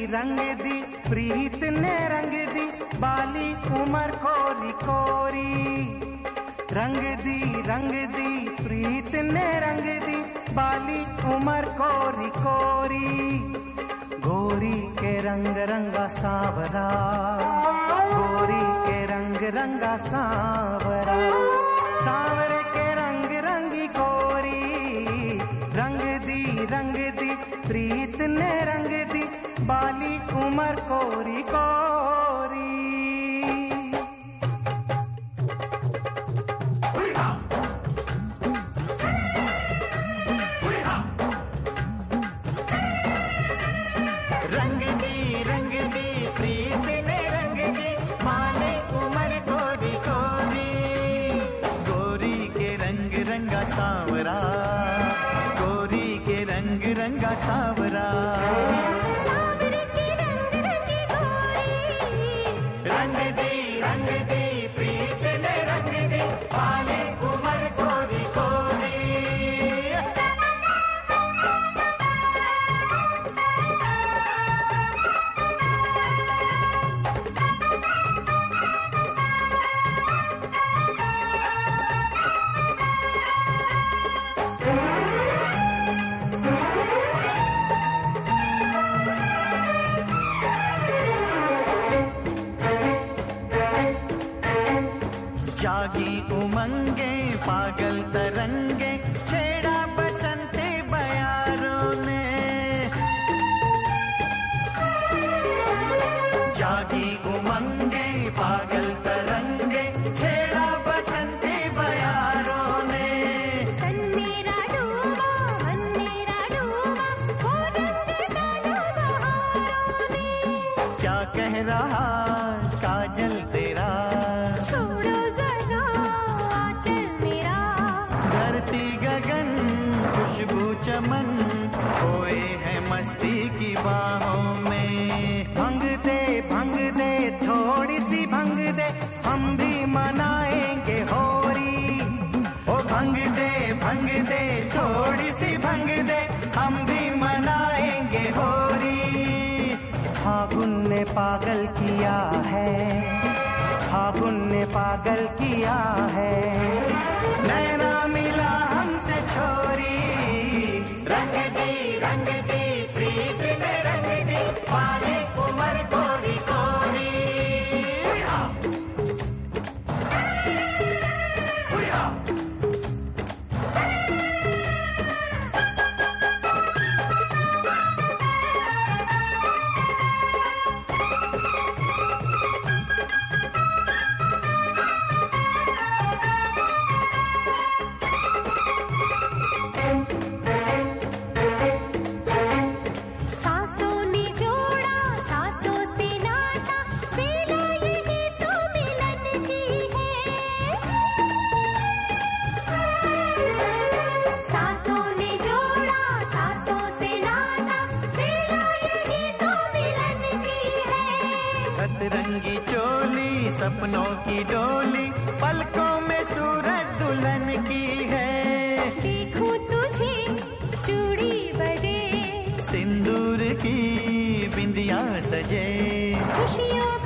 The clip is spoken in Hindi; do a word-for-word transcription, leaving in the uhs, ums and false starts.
रंग दी प्रीत ने रंग दी बाली उमर कोरी कोरी। रंग दी रंग दी प्रीत ने रंग दी बाली उमर कोरी कोरी। गोरी के रंग रंगा सावरा, गोरी के रंग रंगा सावरा, सावरे के रंग रंगी गोरी। रंग दी रंग दी प्रीत ने रंग दी बाली उमर कोरी कोरी। रंग दी रंग दी प्रीत ने रंग दी बाली उमर कोरी कोरी। गोरी के रंग रंगा सावरा, गोरी के रंग रंगा सावरा, सावरे के रंग रंगी गोरी। रंग दी रंग दी प्रीत ने रंग दी बाली उमर कोरी कोरी। जागी उमंगे पागल तरंगे छेड़ा बसंती बयारों ने। जागी उमंगे पागल तरंगे छेड़ा बसंती बयारों ने। तन मेरा डूबा मन मेरा डूबा वो रंग डाला बहारों ने। क्या कह रहा काजल तेरा, छोड़ो जरा आंचल मेरा। धरती गगन खुशबू चमन खोए हैं मस्ती की बाहों में। भंग दे भंग दे थोड़ी सी भंग दे हम भी मनाएंगे होरी। ओ भंग दे भंग दे थोड़ी सी भंग दे हम भी मनाएंगे होरी। फागुन ने पागल किया है, फागुन ने पागल किया है, नैना मिला हमसे छोरी। रंग दी रंग दी प्रीत ने रंग दी बाली उमर कोरी कोरी। सांसों ने जोड़ा सांसों से नाता बेला यही तो मिलन की है। सांसों ने जोड़ा सांसों से नाता बेला यही तो मिलन की है। सतरंगी चोली सपनों की डोली पलकों में सूरज दुल्हन की है। देखूं तुझे चूड़ी बजे सिंदूर की बिंदिया सजे खुशियों